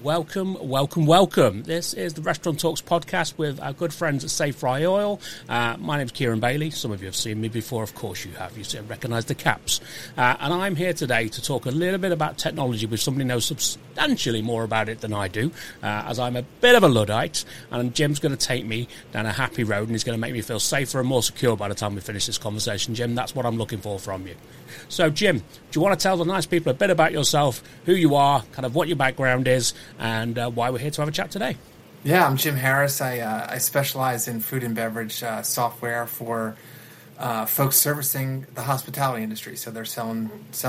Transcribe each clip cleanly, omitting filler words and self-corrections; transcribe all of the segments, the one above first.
Welcome, welcome, welcome. This is the Restaurant Talks podcast with our good friends at Save Fry Oil. My name's Kieran Bailey. Some of you have seen me before, of course you have. You recognise the caps. And I'm here today to talk a little bit about technology with somebody who knows substantially more about it than I do, as I'm a bit of a Luddite, and Jim's going to take me down a happy road and he's going to make me feel safer and more secure by the time we finish this conversation. Jim, that's what I'm looking for from you. So, Jim, do you want to tell the nice people a bit about yourself, who you are, kind of what your background is, and why we're here to have a chat today? Yeah, I'm Jim Harris. I specialize in food and beverage software for folks servicing the hospitality industry. So they're selling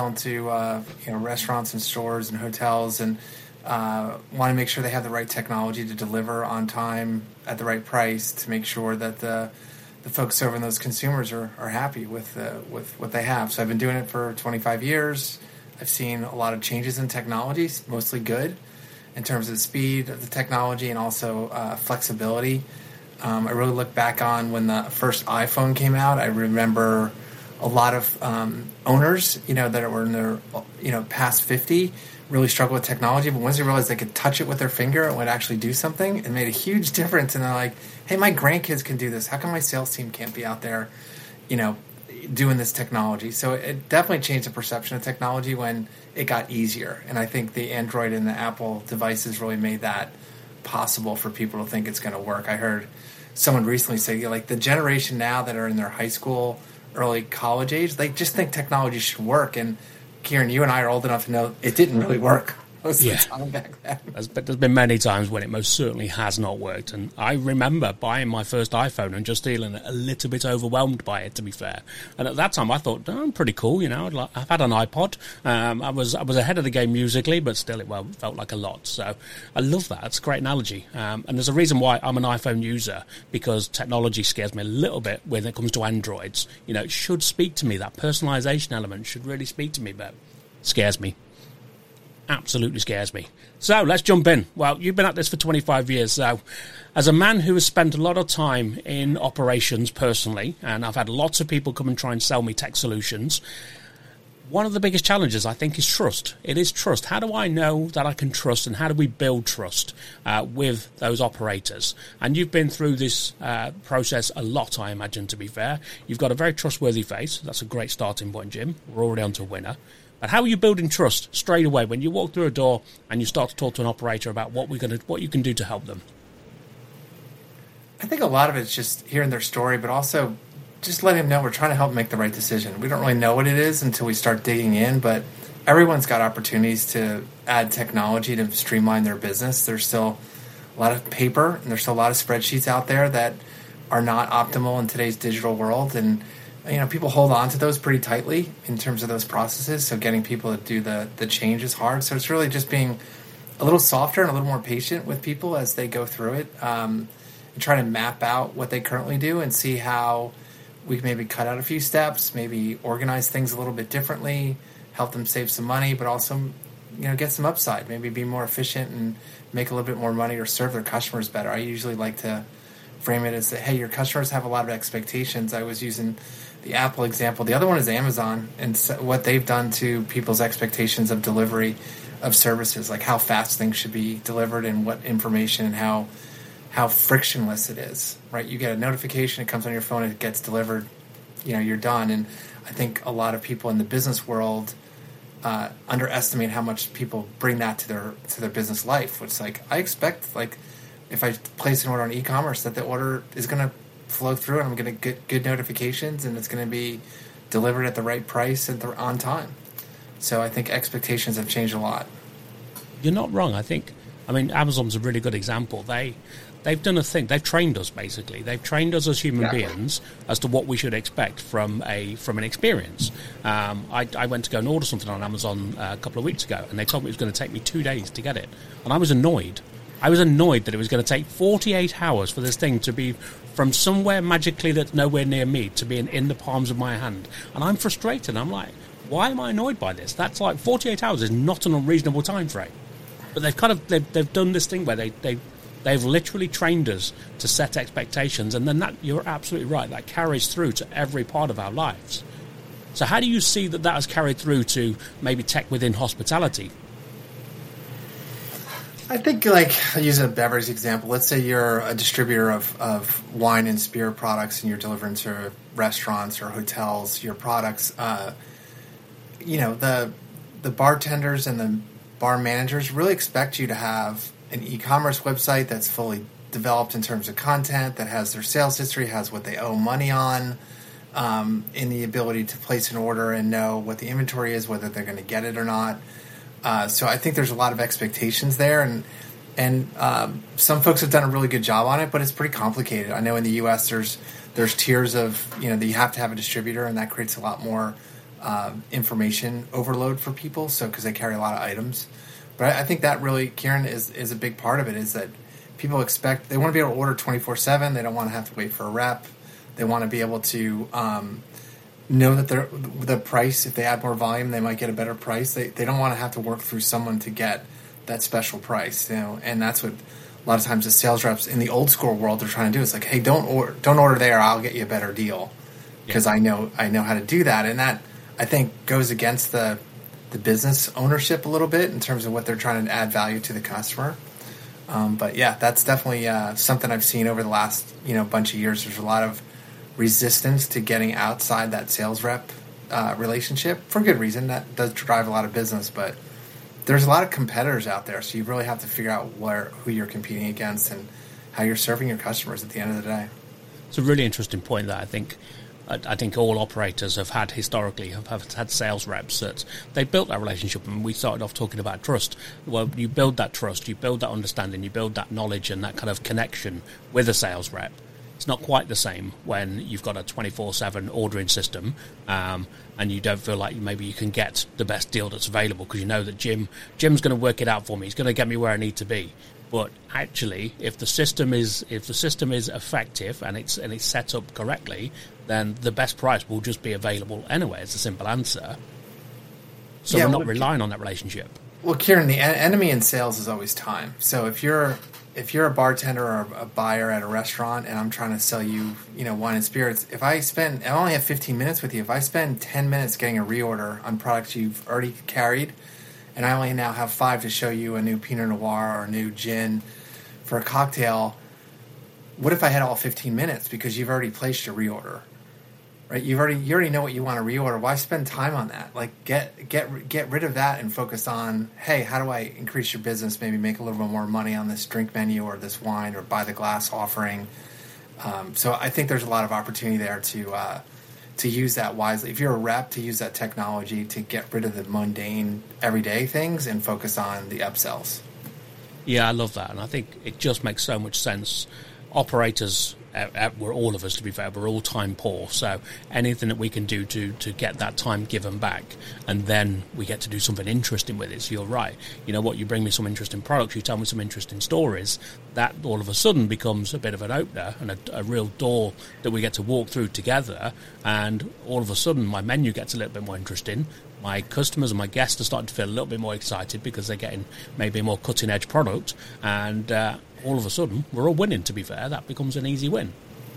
to restaurants and stores and hotels, and want to make sure they have the right technology to deliver on time at the right price to make sure that the folks serving those consumers are happy with what they have. So I've been doing it for 25 years. I've seen a lot of changes in technologies, mostly good, in terms of the speed of the technology and also flexibility. I really look back on when the first iPhone came out. I remember a lot of owners, that were in their, past 50, really struggled with technology. But once they realized they could touch it with their finger, it would actually do something. It made a huge difference. And they're like, hey, my grandkids can do this. How come my sales team can't be out there, doing this technology? So it definitely changed the perception of technology when it got easier. And I think the Android and the Apple devices really made that possible for people to think it's going to work. I heard someone recently say, like, the generation now that are in their high school, early college age, they just think technology should work. And Kieran, you and I are old enough to know it didn't really work most of the time back then. There's been many times when it most certainly has not worked. And I remember buying my first iPhone and just feeling a little bit overwhelmed by it, to be fair. And at that time I thought, I'm pretty cool, I've had an iPod. I was ahead of the game musically, but still it felt like a lot. So I love that. It's a great analogy. And there's a reason why I'm an iPhone user, because technology scares me a little bit when it comes to Androids. It should speak to me. That personalization element should really speak to me, but scares me. Absolutely scares me. So let's jump in. Well, you've been at this for 25 years. So as a man who has spent a lot of time in operations personally, and I've had lots of people come and try and sell me tech solutions, one of the biggest challenges, I think, is trust. It is trust. How do I know that I can trust, and how do we build trust with those operators? And you've been through this process a lot, I imagine, to be fair. You've got a very trustworthy face. That's a great starting point, Jim. We're already on to a winner. But how are you building trust straight away when you walk through a door and you start to talk to an operator about what you can do to help them? I think a lot of it's just hearing their story, but also just letting them know we're trying to help make the right decision. We don't really know what it is until we start digging in, but everyone's got opportunities to add technology to streamline their business. There's still a lot of paper, and there's still a lot of spreadsheets out there that are not optimal in today's digital world, and people hold on to those pretty tightly in terms of those processes. So getting people to do the change is hard. So it's really just being a little softer and a little more patient with people as they go through it, and try to map out what they currently do and see how we can maybe cut out a few steps, maybe organize things a little bit differently, help them save some money, but also, get some upside, maybe be more efficient and make a little bit more money or serve their customers better. I usually like to frame it as that, hey, your customers have a lot of expectations. I was using the Apple example. The other one is Amazon and what they've done to people's expectations of delivery of services, like how fast things should be delivered and what information and how frictionless it is, right? You get a notification, it comes on your phone, it gets delivered, you're done. And I think a lot of people in the business world underestimate how much people bring that to their business life. Which, I expect, if I place an order on e-commerce, that the order is going to flow through and I'm going to get good notifications and it's going to be delivered at the right price and on time. So I think expectations have changed a lot. You're not wrong. Amazon's a really good example. They've done a thing. They've trained us, basically. They've trained us as human beings as to what we should expect from an experience. I went to go and order something on Amazon a couple of weeks ago, and they told me it was going to take me 2 days to get it. And I was annoyed. That it was going to take 48 hours for this thing to be from somewhere magically that's nowhere near me to be in the palms of my hand. And I'm frustrated. I'm like, why am I annoyed by this? That's 48 hours is not an unreasonable time frame. But they've done this thing where they've literally trained us to set expectations, and then you're absolutely right, that carries through to every part of our lives. So how do you see that has carried through to maybe tech within hospitality? I think, like, I use a beverage example. Let's say you're a distributor of wine and spirit products and you're delivering to restaurants or hotels your products. The bartenders and the bar managers really expect you to have an e-commerce website that's fully developed in terms of content, that has their sales history, has what they owe money on, in the ability to place an order and know what the inventory is, whether they're going to get it or not. So I think there's a lot of expectations there, and some folks have done a really good job on it, but it's pretty complicated. I know in the U.S. there's tiers of, that you have to have a distributor, and that creates a lot more information overload for people. So because they carry a lot of items, but I think that really, Kieran, is a big part of it. Is that people expect, they want to be able to order 24/7. They don't want to have to wait for a rep. They want to be able to know that the price, if they add more volume, they might get a better price. They don't want to have to work through someone to get that special price, and that's what a lot of times the sales reps in the old school world are trying to do. It's like, hey, don't order there, I'll get you a better deal, because I know how to do that. And that, I think, goes against the business ownership a little bit in terms of what they're trying to add value to the customer. But yeah, that's definitely something I've seen over the last bunch of years. There's a lot of resistance to getting outside that sales rep relationship, for good reason. That does drive a lot of business, but there's a lot of competitors out there, so you really have to figure out who you're competing against and how you're serving your customers at the end of the day. It's a really interesting point that I think all operators have had historically, have had sales reps that they built that relationship, and we started off talking about trust. Well, you build that trust, you build that understanding, you build that knowledge and that kind of connection with a sales rep. It's not quite the same when you've got a 24/7 ordering system, and you don't feel like maybe you can get the best deal that's available because you know that Jim's going to work it out for me. He's going to get me where I need to be. But actually, if the system is effective and it's set up correctly, then the best price will just be available anyway. It's a simple answer. So we're not relying on that relationship. Well, Kieran, the enemy in sales is always time. So if you're a bartender or a buyer at a restaurant and I'm trying to sell you, wine and spirits, I only have 15 minutes with you. If I spend 10 minutes getting a reorder on products you've already carried, and I only now have 5 to show you a new Pinot Noir or a new gin for a cocktail, what if I had all 15 minutes because you've already placed your reorder? Right? You already know what you want to reorder. Why spend time on that? Like, get rid of that and focus on, hey, how do I increase your business? Maybe make a little bit more money on this drink menu or this wine or buy the glass offering. So I think there's a lot of opportunity there to use that wisely. If you're a rep, to use that technology to get rid of the mundane, everyday things and focus on the upsells. Yeah, I love that, and I think it just makes so much sense. Operators, we're all of us, to be fair, we're all time poor, so anything that we can do to get that time given back, and then we get to do something interesting with it. So you're right, you know what, you bring me some interesting products, you tell me some interesting stories, that all of a sudden becomes a bit of an opener and a real door that we get to walk through together, and all of a sudden my menu gets a little bit more interesting. My customers and my guests are starting to feel a little bit more excited because they're getting maybe a more cutting-edge product, and all of a sudden, we're all winning, to be fair. That becomes an easy win.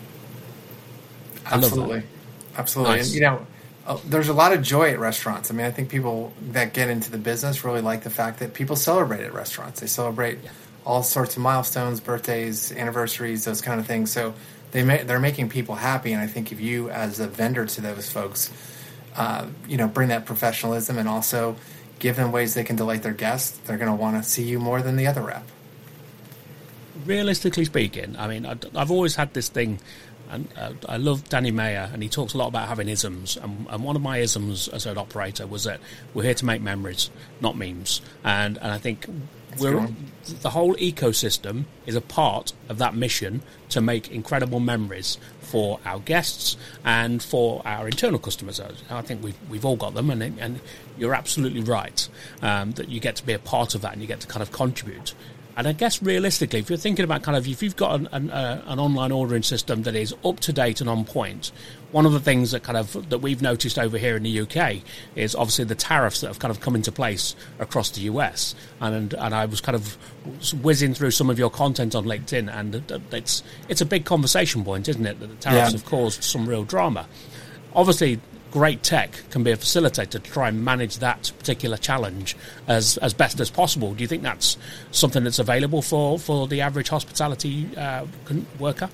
Absolutely. Absolutely. Nice. And, there's a lot of joy at restaurants. I mean, I think people that get into the business really like the fact that people celebrate at restaurants. They celebrate all sorts of milestones, birthdays, anniversaries, those kind of things. So they're making people happy, and I think if you, as a vendor to those folks, bring that professionalism and also give them ways they can delight their guests, they're going to want to see you more than the other rep. Realistically speaking, I mean, I've always had this thing, and I love Danny Mayer, and he talks a lot about having isms, and one of my isms as an operator was that we're here to make memories, not memes, and I think the whole ecosystem is a part of that mission to make incredible memories for our guests and for our internal customers. I think we've all got them, and you're absolutely right that you get to be a part of that and you get to kind of contribute. And I guess realistically, if you're thinking about if you've got an online ordering system that is up to date and on point, one of the things that we've noticed over here in the UK is obviously the tariffs that have kind of come into place across the US. And I was kind of whizzing through some of your content on LinkedIn, and it's a big conversation point, isn't it? That the tariffs have caused some real drama. Obviously, great tech can be a facilitator to try and manage that particular challenge as best as possible. Do you think that's something that's available for the average hospitality worker?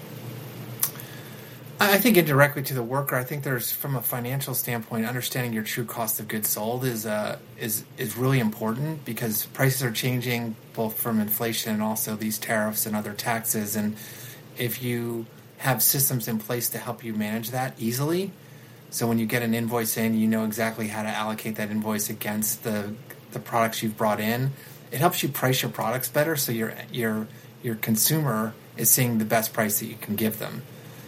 I think indirectly to the worker. I think there's, from a financial standpoint, understanding your true cost of goods sold is really important, because prices are changing both from inflation and also these tariffs and other taxes. And if you have systems in place to help you manage that easily, so when you get an invoice in, you know exactly how to allocate that invoice against the products you've brought in. It helps you price your products better, so your consumer is seeing the best price that you can give them.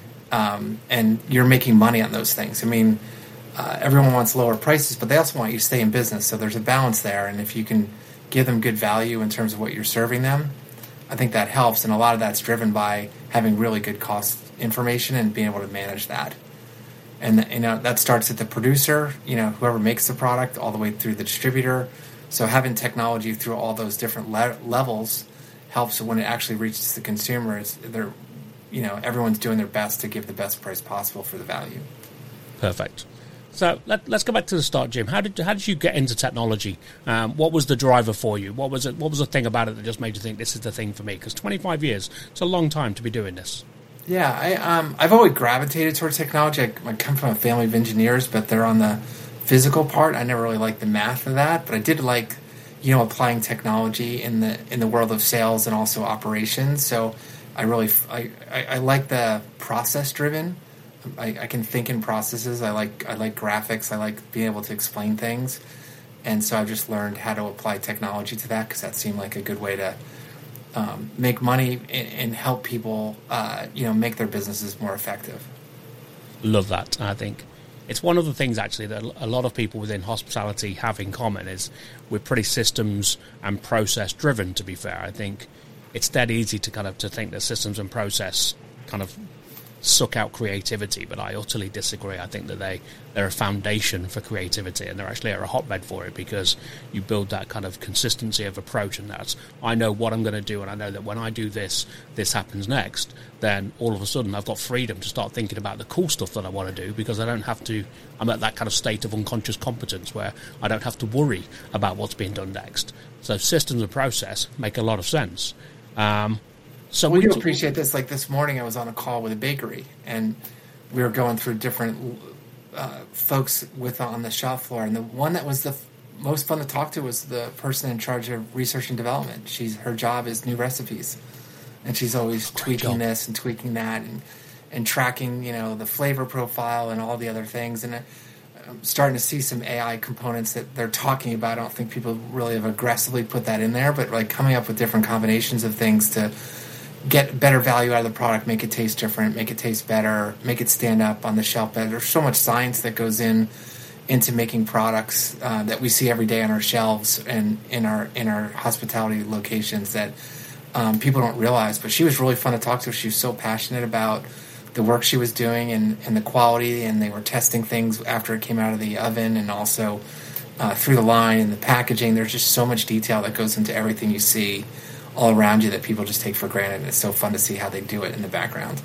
And you're making money on those things. I mean, everyone wants lower prices, but they also want you to stay in business. So there's a balance there. And if you can give them good value in terms of what you're serving them, I think that helps. And a lot of that's driven by having really good cost information and being able to manage that. And that starts at the producer, whoever makes the product, all the way through the distributor. So having technology through all those different levels helps when it actually reaches the consumer. Everyone's doing their best to give the best price possible for the value. Perfect. So let's go back to the start, Jim. How did you get into technology? What was the driver for you? What was it? What was the thing about it that just made you think this is the thing for me? Because 25 years, it's a long time to be doing this. Yeah, I've always gravitated towards technology. I come from a family of engineers, but they're on the physical part. I never really liked the math of that, but I did like, applying technology in the world of sales and also operations. So I like the process driven. I can think in processes. I like graphics. I like being able to explain things, and so I've just learned how to apply technology to that, because that seemed like a good way to make money and help people, make their businesses more effective. Love that. I think it's one of the things actually that a lot of people within hospitality have in common is we're pretty systems and process driven. To be fair, I think it's dead easy to think that systems and process kind of suck out creativity, but I utterly disagree. I think that they're a foundation for creativity, and they're actually a hotbed for it, because you build that kind of consistency of approach, and that's, I know what I'm going to do, and I know that when I do this happens next, then all of a sudden I've got freedom to start thinking about the cool stuff that I want to do, because I don't have to, I'm at that kind of state of unconscious competence where I don't have to worry about what's being done next. So systems and process make a lot of sense. So we do appreciate this. Like this morning, I was on a call with a bakery, and we were going through different folks on the shop floor. And the one that was the most fun to talk to was the person in charge of research and development. Her job is new recipes, and she's always tweaking this and tweaking that, and tracking the flavor profile and all the other things. And I'm starting to see some AI components that they're talking about. I don't think people really have aggressively put that in there, but like coming up with different combinations of things to get better value out of the product, make it taste different, make it taste better, make it stand up on the shelf better. There's so much science that goes into making products that we see every day on our shelves and in our hospitality locations that people don't realize. But she was really fun to talk to. She was so passionate about the work she was doing and the quality, and they were testing things after it came out of the oven and also through the line and the packaging. There's just so much detail that goes into everything you see all around you that people just take for granted, and it's so fun to see how they do it in the background.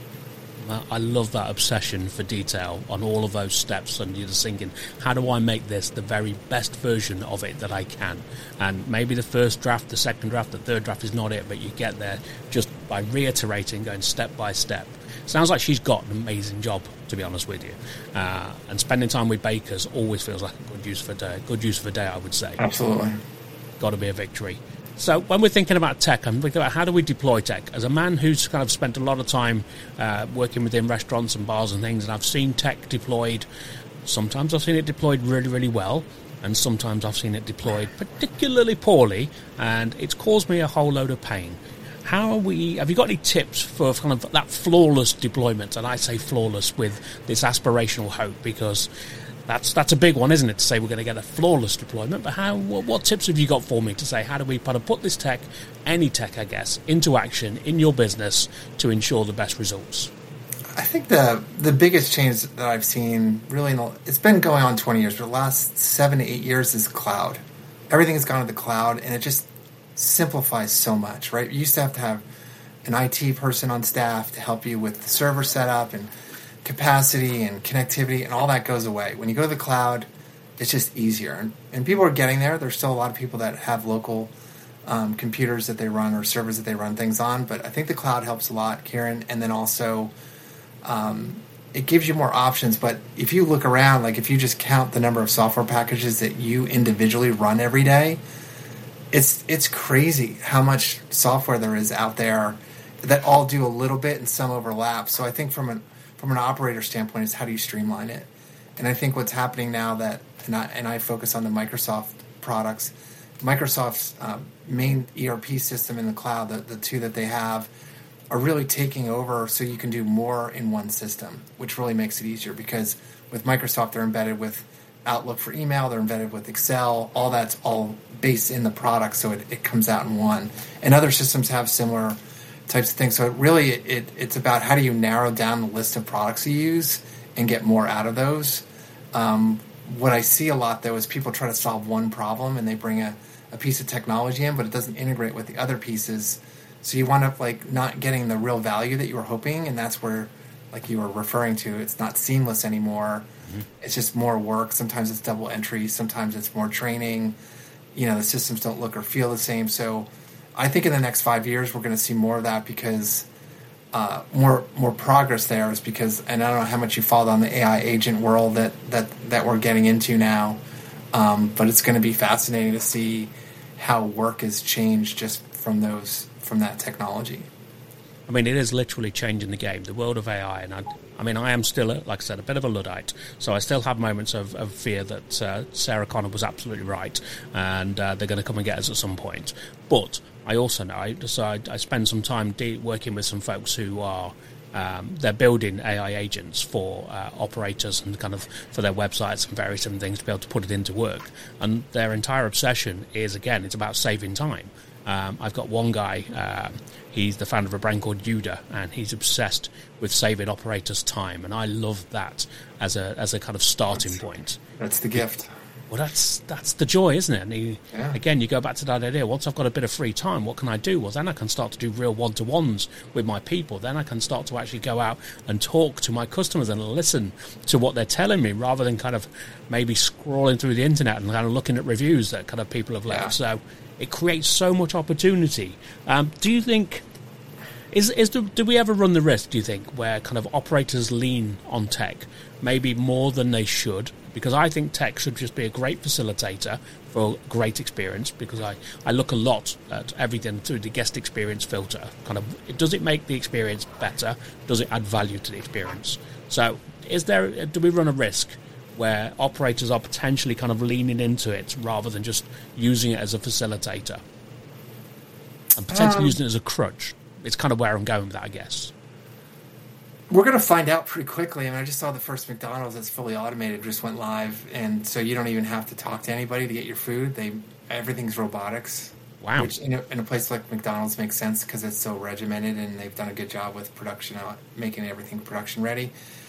I love that obsession for detail on all of those steps, and you're just thinking, how do I make this the very best version of it that I can? And maybe the first draft, the second draft, the third draft is not it, but you get there just by reiterating, going step by step. Sounds like she's got an amazing job, to be honest with you. And spending time with bakers always feels like a good use for a day, I would say. Absolutely. Got to be a victory. So when we're thinking about tech, I'm thinking about how do we deploy tech? As a man who's kind of spent a lot of time working within restaurants and bars and things, and I've seen tech deployed, sometimes I've seen it deployed really, really well, and sometimes I've seen it deployed particularly poorly, and it's caused me a whole load of pain. Have you got any tips for kind of that flawless deployment? And I say flawless with this aspirational hope, because that's a big one, isn't it, to say we're going to get a flawless deployment. But what tips have you got for me to say, how do we kind of put this tech, any tech, I guess, into action in your business to ensure the best results? I think the biggest change that I've seen, really, it's been going on 20 years, but the last 7 to 8 years is cloud. Everything has gone to the cloud, and it just simplifies so much, right? You used to have an IT person on staff to help you with the server setup and capacity and connectivity and all that goes away. When you go to the cloud, it's just easier. And people are getting there. There's still a lot of people that have local computers that they run or servers that they run things on. But I think the cloud helps a lot, Kieran. And then also it gives you more options. But if you look around, like if you just count the number of software packages that you individually run every day, it's crazy how much software there is out there that all do a little bit and some overlap. So I think from an operator standpoint is how do you streamline it? And I think what's happening now that, and I focus on the Microsoft products, Microsoft's main ERP system in the cloud, the two that they have, are really taking over so you can do more in one system, which really makes it easier because with Microsoft, they're embedded with Outlook for email, they're embedded with Excel, all that's all based in the product, so it comes out in one. And other systems have similar types of things. So it's about how do you narrow down the list of products you use and get more out of those. What I see a lot, though, is people try to solve one problem and they bring a piece of technology in, but it doesn't integrate with the other pieces. So you wind up like not getting the real value that you were hoping, and that's where, like you were referring to, it's not seamless anymore. Mm-hmm. It's just more work. Sometimes it's double entry. Sometimes it's more training. The systems don't look or feel the same. So I think in the next 5 years we're going to see more of that because more progress there is because, and I don't know how much you followed on the AI agent world that we're getting into now, but it's going to be fascinating to see how work has changed just from that technology. I mean, it is literally changing the game, the world of AI. And I am still, like I said, a bit of a Luddite. So I still have moments of fear that Sarah Connor was absolutely right and they're going to come and get us at some point. But I also know, I spend some time working with some folks who are, they're building AI agents for operators and kind of for their websites and various different things to be able to put it into work. And their entire obsession is, again, it's about saving time. I've got one guy, he's the founder of a brand called Yuda, and he's obsessed with saving operators time, and I love that as a kind of starting point. That's the gift. Well, that's the joy, isn't it? And again, you go back to that idea, once I've got a bit of free time, what can I do? Well, then I can start to do real one-to-ones with my people. Then I can start to actually go out and talk to my customers and listen to what they're telling me rather than kind of maybe scrolling through the internet and kind of looking at reviews that kind of people have left. So it creates so much opportunity. Do you think, do we ever run the risk, do you think, where kind of operators lean on tech maybe more than they should? Because I think tech should just be a great facilitator for a great experience, because I look a lot at everything through the guest experience filter. Kind of, does it make the experience better? Does it add value to the experience? So do we run a risk where operators are potentially kind of leaning into it rather than just using it as a facilitator and potentially using it as a crutch? It's kind of where I'm going with that, I guess. We're going to find out pretty quickly. I mean, I just saw the first McDonald's that's fully automated just went live, and so you don't even have to talk to anybody to get your food. Everything's robotics. Wow. Which in a place like McDonald's makes sense because it's so regimented, and they've done a good job with production, making everything production ready.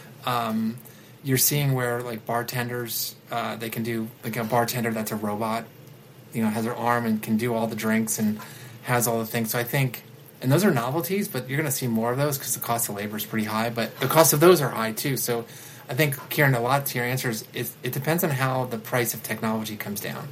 You're seeing where like bartenders, they can do like a bartender that's a robot, has their arm and can do all the drinks and has all the things. So I think, and those are novelties, but you're going to see more of those because the cost of labor is pretty high, but the cost of those are high too. So I think, Kieran, a lot to your answer is it depends on how the price of technology comes down.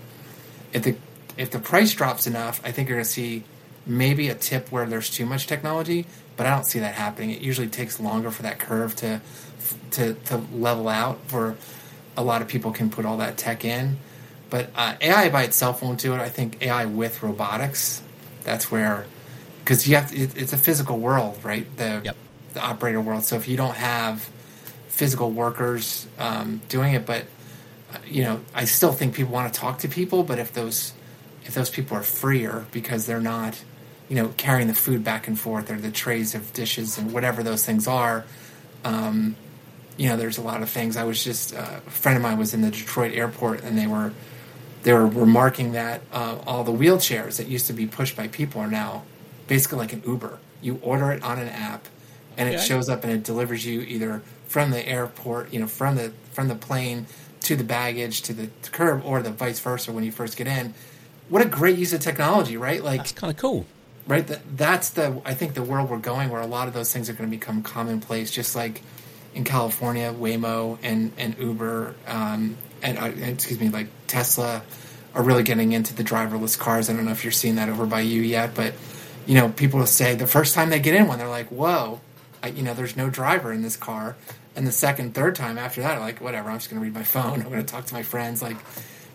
If the price drops enough, I think you're going to see maybe a tip where there's too much technology, but I don't see that happening. It usually takes longer for that curve to level out, where a lot of people can put all that tech in. But AI by itself won't do it. I think AI with robotics, that's where, because it's a physical world, right? The operator world. So if you don't have physical workers doing it, but I still think people want to talk to people. But if those people are freer because they're not, carrying the food back and forth or the trays of dishes and whatever those things are. There's a lot of things. I was just a friend of mine was in the Detroit airport, and they were remarking that all the wheelchairs that used to be pushed by people are now basically like an Uber. You order it on an app, and it shows up and it delivers you either from the airport, from the plane to the baggage to the curb, or the vice versa when you first get in. What a great use of technology, right? Like, that's kind of cool, right? I think the world we're going, where a lot of those things are going to become commonplace, just like in California, Waymo and Uber, like Tesla are really getting into the driverless cars. I don't know if you're seeing that over by you yet, but, people will say the first time they get in one, they're like, whoa, there's no driver in this car. And the second, third time after that, like, whatever, I'm just going to read my phone. I'm going to talk to my friends. Like,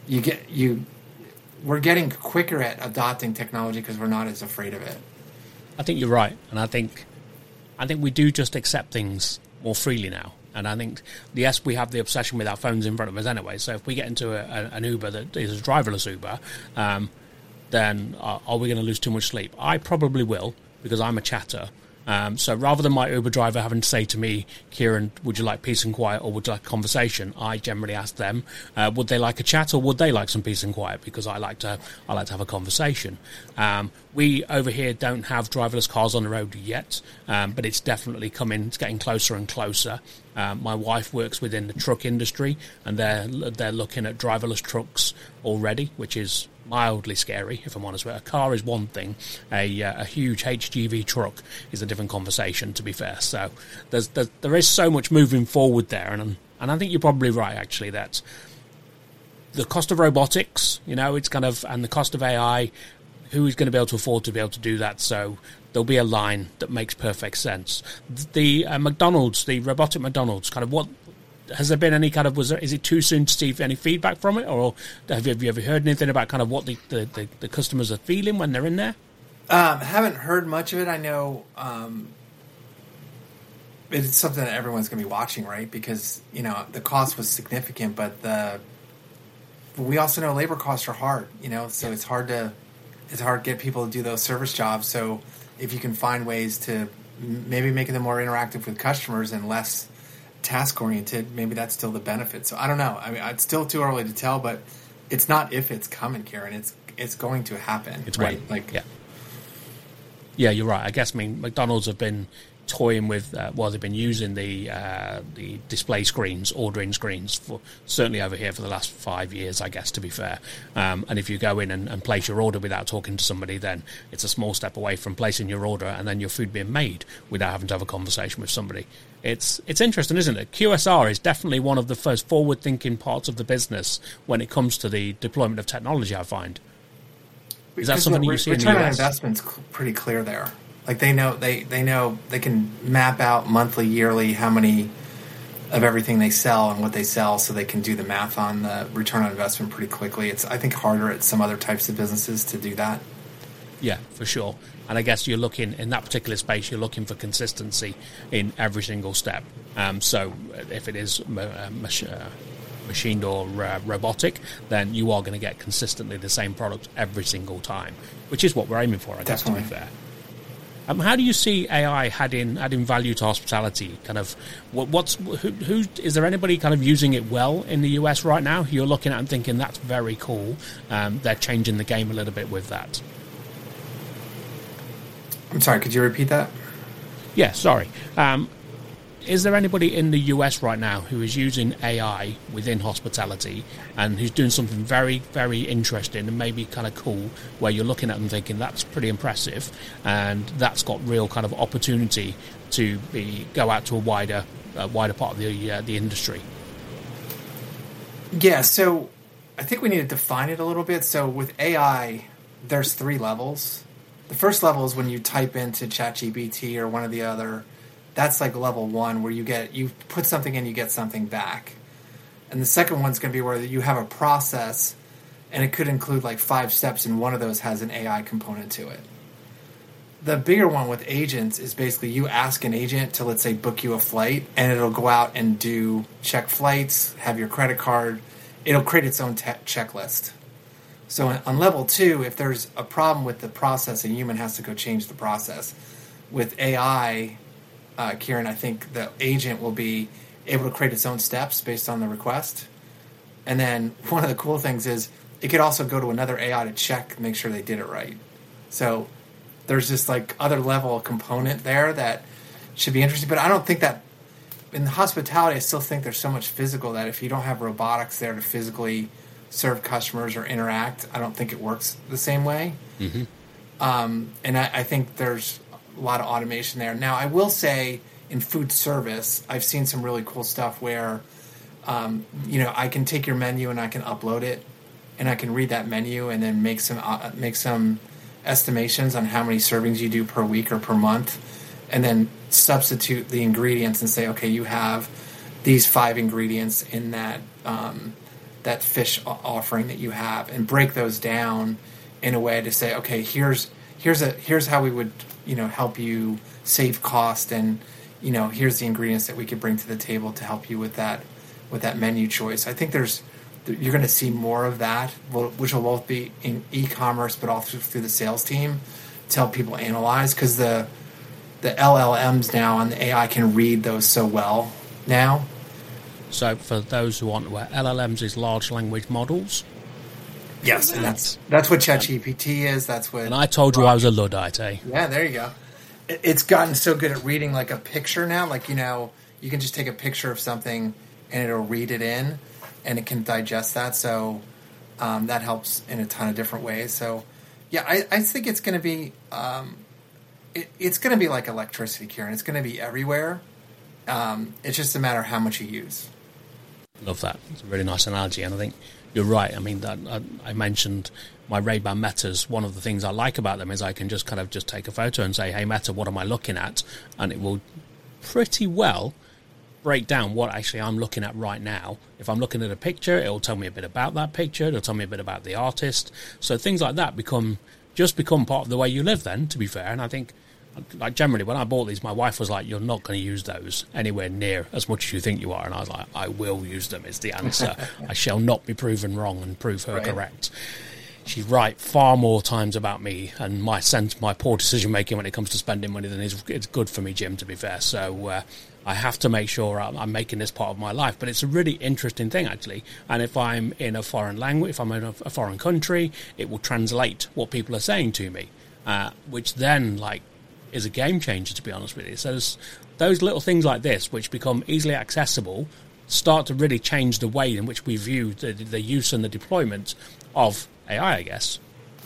we're getting quicker at adopting technology because we're not as afraid of it. I think you're right. And I think we do just accept things more freely now. And I think, yes, we have the obsession with our phones in front of us anyway. So if we get into an Uber that is a driverless Uber, then are we going to lose too much sleep? I probably will, because I'm a chatter. So rather than my Uber driver having to say to me, Kieran, would you like peace and quiet or would you like a conversation? I generally ask them, would they like a chat or would they like some peace and quiet? Because I like to have a conversation. We over here don't have driverless cars on the road yet, but it's definitely coming. It's getting closer and closer. My wife works within the truck industry, and they're looking at driverless trucks already, which is mildly scary, if I'm honest with you. A car is one thing. A huge HGV truck is a different conversation, to be fair. So there is so much moving forward there, and I think you're probably right, actually, that the cost of robotics, it's kind of, and the cost of AI, who is going to be able to afford to be able to do that? So there'll be a line that makes perfect sense. The McDonald's, the robotic McDonald's, kind of what... Has there been any kind of, is it too soon to see any feedback from it? Or have you ever heard anything about kind of what the customers are feeling when they're in there? Haven't heard much of it. I know it's something that everyone's going to be watching, right? Because, the cost was significant, but we also know labor costs are hard, so it's hard to get people to do those service jobs. So if you can find ways to maybe make them more interactive with customers and less task-oriented, maybe that's still the benefit. So I don't know. I mean, it's still too early to tell, but it's not if it's coming, Kieran. It's going to happen. It's right. When. Yeah, you're right. I guess, McDonald's have been toying with, they've been using the display screens, ordering screens, for certainly over here for the last 5 years, I guess, to be fair. And if you go in and place your order without talking to somebody, then it's a small step away from placing your order and then your food being made without having to have a conversation with somebody. It's interesting, isn't it? QSR is definitely one of the first forward-thinking parts of the business when it comes to the deployment of technology, I find. Is that something you see in the US? Return on investment's pretty clear there. Like they know they can map out monthly, yearly how many of everything they sell and what they sell, so they can do the math on the return on investment pretty quickly. It's, I think, harder at some other types of businesses to do that. Yeah, for sure. And I guess you're looking, in that particular space, you're looking for consistency in every single step. So if it is machined or robotic, then you are going to get consistently the same product every single time, which is what we're aiming for, I guess, to be fair. How do you see AI adding value to hospitality? Kind of, who is there anybody kind of using it well in the US right now? You're looking at and thinking that's very cool. They're changing the game a little bit with that. I'm sorry, could you repeat that? Yeah, sorry. Is there anybody in the US right now who is using AI within hospitality and who's doing something very, very interesting and maybe kind of cool, where you're looking at them thinking that's pretty impressive and that's got real kind of opportunity to go out to a wider part of the industry? Yeah, so I think we need to define it a little bit. So with AI, there's 3 levels. The first level is when you type into ChatGPT or one of the other. That's like level 1, where you put something in, you get something back. And the second one's going to be where you have a process, and it could include like 5 steps, and one of those has an AI component to it. The bigger one with agents is basically you ask an agent to, let's say, book you a flight, and it'll go out and check flights, have your credit card. It'll create its own checklist. So on level 2, if there's a problem with the process, a human has to go change the process. With AI, Kieran, I think the agent will be able to create its own steps based on the request. And then one of the cool things is it could also go to another AI to check, make sure they did it right. So there's this like other level component there that should be interesting. But I don't think that in hospitality, I still think there's so much physical that if you don't have robotics there to physically serve customers or interact, I don't think it works the same way. Mm-hmm. And I think there's a lot of automation there. Now, I will say in food service, I've seen some really cool stuff where, I can take your menu and I can upload it, and I can read that menu and then make some estimations on how many servings you do per week or per month, and then substitute the ingredients and say, okay, you have these 5 ingredients in that that fish offering that you have, and break those down in a way to say, okay, here's how we would help you save cost, and here's the ingredients that we could bring to the table to help you with that menu choice. I think you're going to see more of that, which will both be in e-commerce but also through the sales team to help people analyze, because the LLMs now on the AI can read those so well now. So for those who aren't aware, LLMs is large language models. Yes, and that's what ChatGPT is. That's what. And I told you I was a Luddite, eh? Yeah, there you go. It's gotten so good at reading like a picture now. Like, you can just take a picture of something and it'll read it in, and it can digest that. So that helps in a ton of different ways. So yeah, I think it's going to be it's going to be like electricity, Kieran. It's going to be everywhere. It's just a matter of how much you use. Love that. It's a really nice analogy, and I think you're right. I mean, I mentioned my Ray-Ban Metas. One of the things I like about them is I can just take a photo and say, hey, Meta, what am I looking at? And it will pretty well break down what actually I'm looking at right now. If I'm looking at a picture, it'll tell me a bit about that picture. It'll tell me a bit about the artist. So things like that become part of the way you live then, to be fair. And I think, like, generally, when I bought these, my wife was like, you're not going to use those anywhere near as much as you think you are. And I was like, I will use them is the answer. I shall not be proven wrong and prove her correct. She's right far more times about me and my poor decision making when it comes to spending money than it's good for me, Jim, to be fair. So I have to make sure I'm making this part of my life. But it's a really interesting thing, actually. And if I'm in a foreign language, if I'm in a foreign country, it will translate what people are saying to me, which then, is a game changer, to be honest with you. So those little things like this, which become easily accessible, start to really change the way in which we view the use and the deployment of AI, I guess.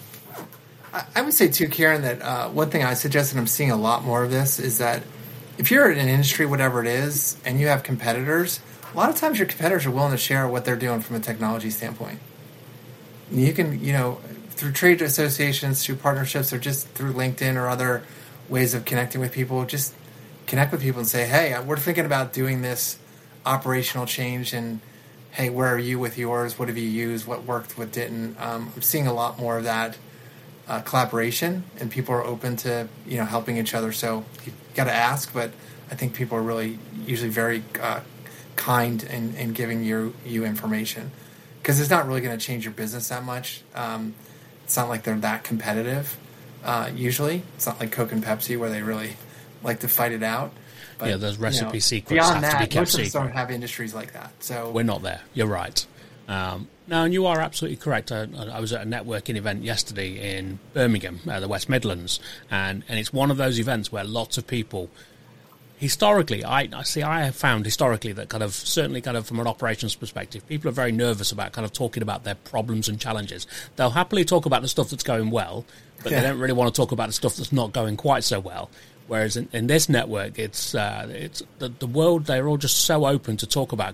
I would say too, Kieran, that one thing I suggest, and I'm seeing a lot more of this, is that if you're in an industry, whatever it is, and you have competitors, a lot of times your competitors are willing to share what they're doing from a technology standpoint. You can, through trade associations, through partnerships, or just through LinkedIn or other ways of connecting with people, just connect with people and say, hey, we're thinking about doing this operational change, and hey, where are you with yours? What have you used? What worked? What didn't? I'm seeing a lot more of that collaboration, and people are open to helping each other. So you got to ask, but I think people are really usually very kind in giving you information, because it's not really going to change your business that much. It's not like they're that competitive. Usually, it's not like Coke and Pepsi where they really like to fight it out. But, yeah, those recipe secrets beyond have that, to be kept most of us secret. don't have industries like that. So we're not there. You're right. No, and you are absolutely correct. I was at a networking event yesterday in Birmingham, the West Midlands, and it's one of those events where lots of people. Historically, I have found historically that certainly from an operations perspective, people are very nervous about talking about their problems and challenges. They'll happily talk about the stuff that's going well, but they don't really want to talk about the stuff that's not going quite so well. Whereas in this network, it's the world. They're all just so open to talk about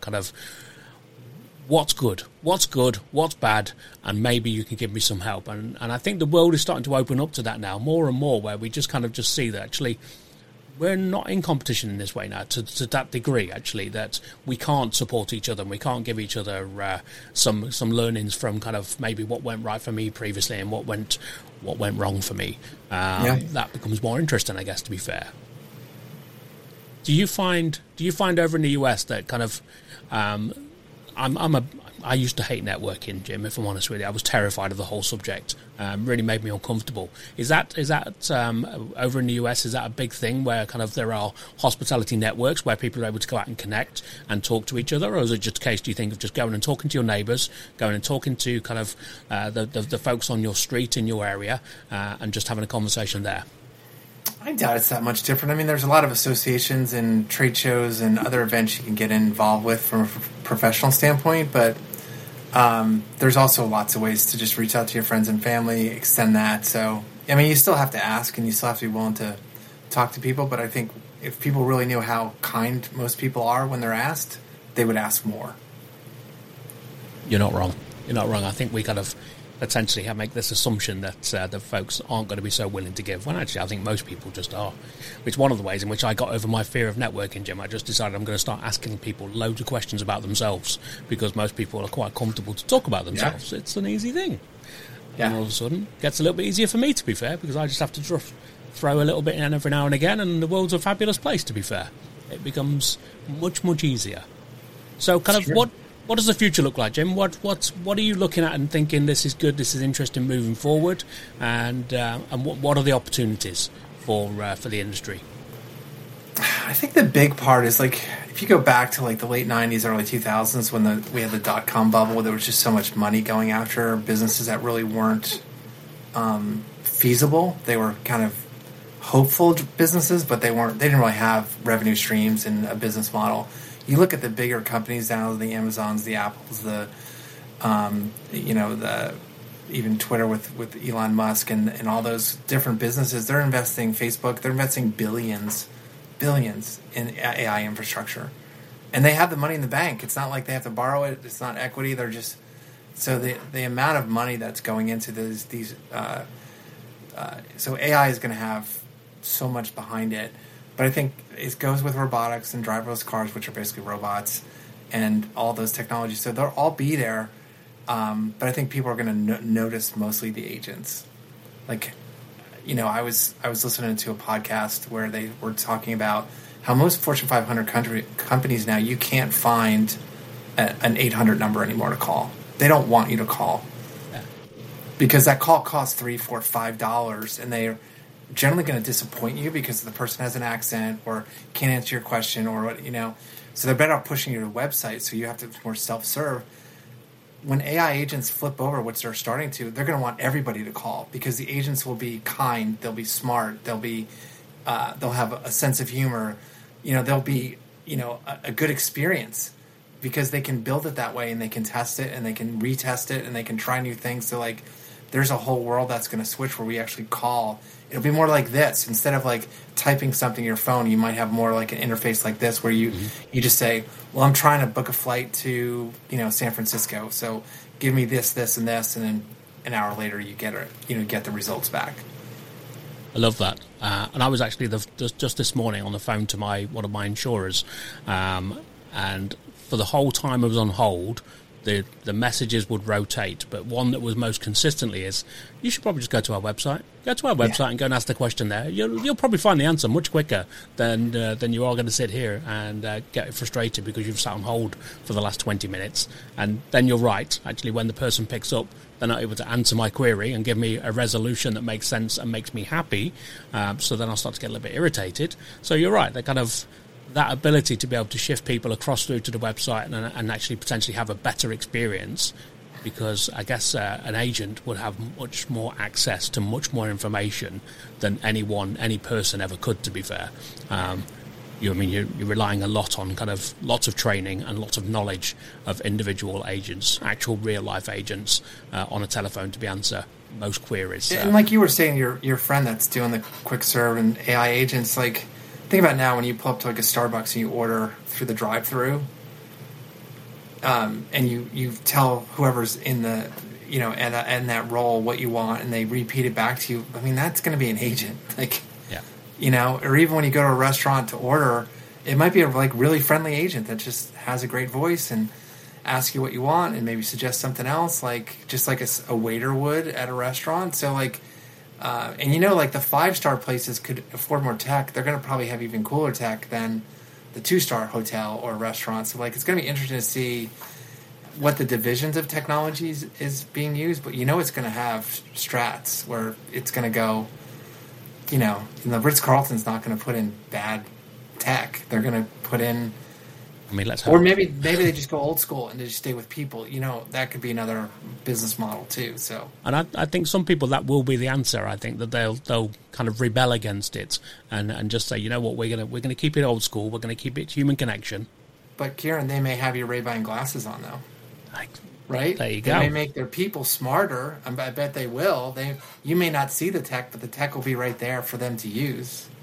what's good, what's bad, and maybe you can give me some help. And I think the world is starting to open up to that now more and more, where we just just see that actually we're not in competition in this way now to that degree, actually, that we can't support each other and we can't give each other some learnings from maybe what went right for me previously and what went wrong for me. That becomes more interesting, I guess, to be fair. Do you find over in the US that I used to hate networking, Jim, if I'm honest with you. I was terrified of the whole subject. Really made me uncomfortable. Is that over in the US, is that a big thing where there are hospitality networks where people are able to go out and connect and talk to each other? Or is it just a case, do you think, of just going and talking to your neighbours, going and talking to the folks on your street in your area and just having a conversation there? I doubt it's that much different. I mean, there's a lot of associations and trade shows and other events you can get involved with from a professional standpoint, but there's also lots of ways to just reach out to your friends and family, extend that. So, I mean, you still have to ask, and you still have to be willing to talk to people, but I think if people really knew how kind most people are when they're asked, they would ask more. You're not wrong. You're not wrong. I think we kind of potentially make this assumption that the folks aren't going to be so willing to give, when actually I think most people just are. Which one of the ways in which I got over my fear of networking, Jim. I just decided I'm going to start asking people loads of questions about themselves, because most people are quite comfortable to talk about themselves. Yeah. It's an easy thing. Yeah. And all of a sudden, it gets a little bit easier for me, to be fair, because I just have to throw a little bit in every now and again, and the world's a fabulous place, to be fair. It becomes much, much easier. So kind of what does the future look like, Jim? What are you looking at and thinking this is good, this is interesting moving forward, and what are the opportunities for the industry? I think the big part is, like, if you go back to like the late 90s, early 2000s, when we had the .com bubble, there was just so much money going after businesses that really weren't feasible. They were kind of hopeful businesses, but they didn't really have revenue streams and a business model. You look at the bigger companies now, the Amazons, the Apples, the even Twitter with Elon Musk and all those different businesses. They're investing, Facebook, they're investing billions in AI infrastructure, and they have the money in the bank. It's not like they have to borrow it. It's not equity. They're just so the amount of money that's going into these. So AI is going to have so much behind it. But I think it goes with robotics and driverless cars, which are basically robots, and all those technologies. So they'll all be there. But I think people are going to notice mostly the agents. Like, I was listening to a podcast where they were talking about how most Fortune 500 companies now, you can't find an 800 number anymore to call. They don't want you to call. Yeah. Because that call costs $3, $4, $5, and they're generally going to disappoint you because the person has an accent or can't answer your question or what. So they're better off pushing you to a website, so you have to more self-serve. When AI agents flip over, which they're starting to, they're going to want everybody to call, because the agents will be kind, they'll be smart, they'll have a sense of humor, they'll be a good experience, because they can build it that way, and they can test it and they can retest it and they can try new things. So like, there's a whole world that's going to switch where we actually call. It'll be more like this. Instead of like typing something in your phone, you might have more like an interface like this, where you just say, well, I'm trying to book a flight to, San Francisco. So give me this, this, and this. And then an hour later you get the results back. I love that. And I was actually just this morning on the phone to one of my insurers. And for the whole time I was on hold, the messages would rotate, but one that was most consistently is, you should probably just go to our website. Go to our website and go and ask the question there. You'll probably find the answer much quicker than you are going to sit here and get frustrated because you've sat on hold for the last 20 minutes. And then you're right. Actually, when the person picks up, they're not able to answer my query and give me a resolution that makes sense and makes me happy. So then I'll start to get a little bit irritated. So you're right. They're kind of that ability to be able to shift people across through to the website and actually potentially have a better experience, because I guess an agent would have much more access to much more information than any person ever could, to be fair. You're relying a lot on lots of training and lots of knowledge of individual agents, actual real life agents on a telephone to be answer most queries. And like you were saying, your friend that's doing the quick serve and AI agents, like, think about now when you pull up to like a Starbucks and you order through the drive-through, and you tell whoever's in the in that role what you want, and they repeat it back to you. I mean, that's going to be an agent, like, or even when you go to a restaurant to order, it might be a like really friendly agent that just has a great voice and asks you what you want and maybe suggest something else, like just like a waiter would at a restaurant. So like. And like the 5-star places could afford more tech. They're going to probably have even cooler tech than the 2-star hotel or restaurant. So like, it's going to be interesting to see what the divisions of technologies is being used. But it's going to have strats where it's going to go, and the Ritz-Carlton's not going to put in bad tech. They're going to put in. I mean, let's. Or maybe they just go old school and they just stay with people. That could be another business model too. So, and I think some people that will be the answer. I think that they'll kind of rebel against it and just say, what, we're gonna keep it old school. We're gonna keep it human connection. But Kieran, they may have your Ray-Ban glasses on though. Right? There you go. They may make their people smarter. I bet they will. You may not see the tech, but the tech will be right there for them to use.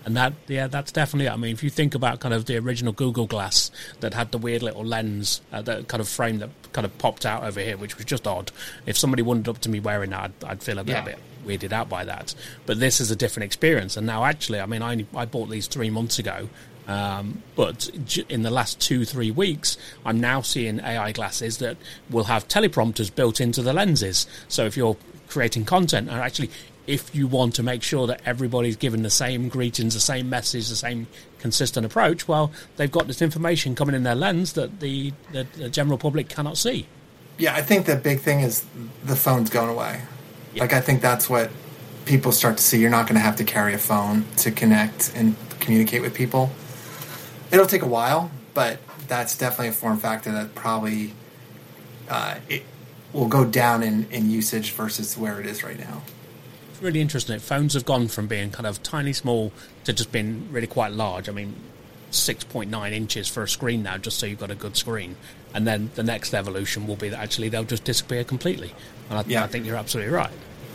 And that's definitely it. I mean, if you think about kind of the original Google Glass that had the weird little lens, that kind of frame that kind of popped out over here, which was just odd. If somebody wandered up to me wearing that, I'd feel a bit weirded out by that. But this is a different experience. And now, actually, I mean, I bought these 3 months ago. But in the last 2-3 weeks, I'm now seeing AI glasses that will have teleprompters built into the lenses. So if you're creating content, and actually, if you want to make sure that everybody's given the same greetings, the same message, the same consistent approach, well, they've got this information coming in their lens that the general public cannot see. Yeah, I think the big thing is the phone's going away. Yeah. Like, I think that's what people start to see. You're not going to have to carry a phone to connect and communicate with people. It'll take a while, but that's definitely a form factor that probably it will go down in usage versus where it is right now. It's really interesting. Phones have gone from being kind of tiny, small, to just being really quite large. I mean, 6.9 inches for a screen now, just so you've got a good screen. And then the next evolution will be that actually they'll just disappear completely. And I think you're absolutely right.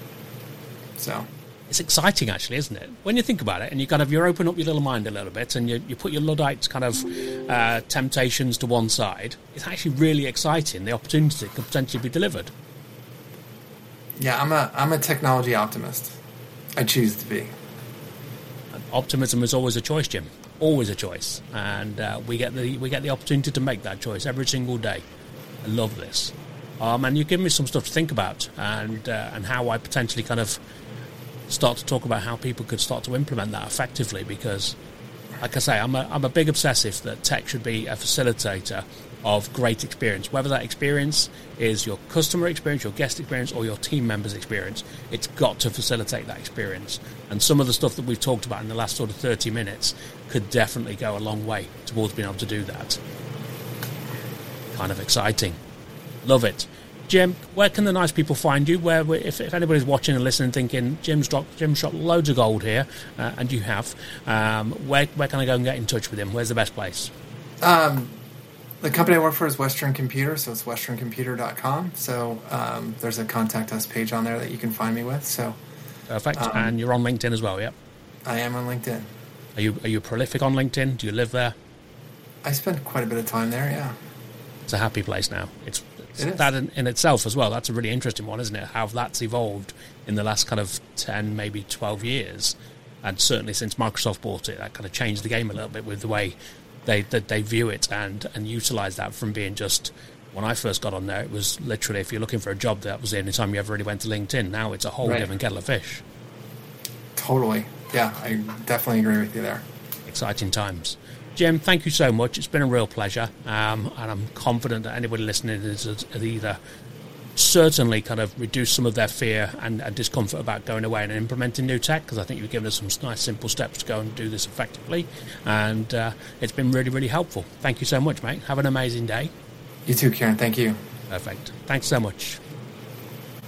So it's exciting, actually, isn't it? When you think about it, and you open up your little mind a little bit, and you put your Luddite kind of temptations to one side. It's actually really exciting. The opportunity could potentially be delivered. Yeah, I'm a technology optimist. I choose to be. And optimism is always a choice, Jim. Always a choice, and we get the opportunity to make that choice every single day. I love this, and you give me some stuff to think about, and how I potentially kind of start to talk about how people could start to implement that effectively. Because, like I say, I'm a big obsessive that tech should be a facilitator of great experience. Whether that experience is your customer experience, your guest experience, or your team members' experience, it's got to facilitate that experience. And some of the stuff that we've talked about in the last sort of 30 minutes could definitely go a long way towards being able to do that. Kind of exciting. Love it. Jim, where can the nice people find you? If anybody's watching and listening thinking, Jim's shot loads of gold here, and you have, where can I go and get in touch with him? Where's the best place? The company I work for is Western Computer, so it's westerncomputer.com. So there's a contact us page on there that you can find me with. So perfect. And you're on LinkedIn as well, yeah? I am on LinkedIn. Are you prolific on LinkedIn? Do you live there? I spend quite a bit of time there, yeah. It's a happy place now. It's that in itself as well. That's a really interesting one, isn't it? How that's evolved in the last kind of 10, maybe 12 years. And certainly since Microsoft bought it, that kind of changed the game a little bit with the way they view it and utilize that from being just, when I first got on there, it was literally, if you're looking for a job, that was the only time you ever really went to LinkedIn. Now it's a whole different kettle of fish. Totally. Yeah, I definitely agree with you there. Exciting times. Jim, thank you so much. It's been a real pleasure. And I'm confident that anybody listening has either certainly kind of reduced some of their fear and discomfort about going away and implementing new tech, because I think you've given us some nice, simple steps to go and do this effectively. And it's been really, really helpful. Thank you so much, mate. Have an amazing day. You too, Kieran. Thank you. Perfect. Thanks so much.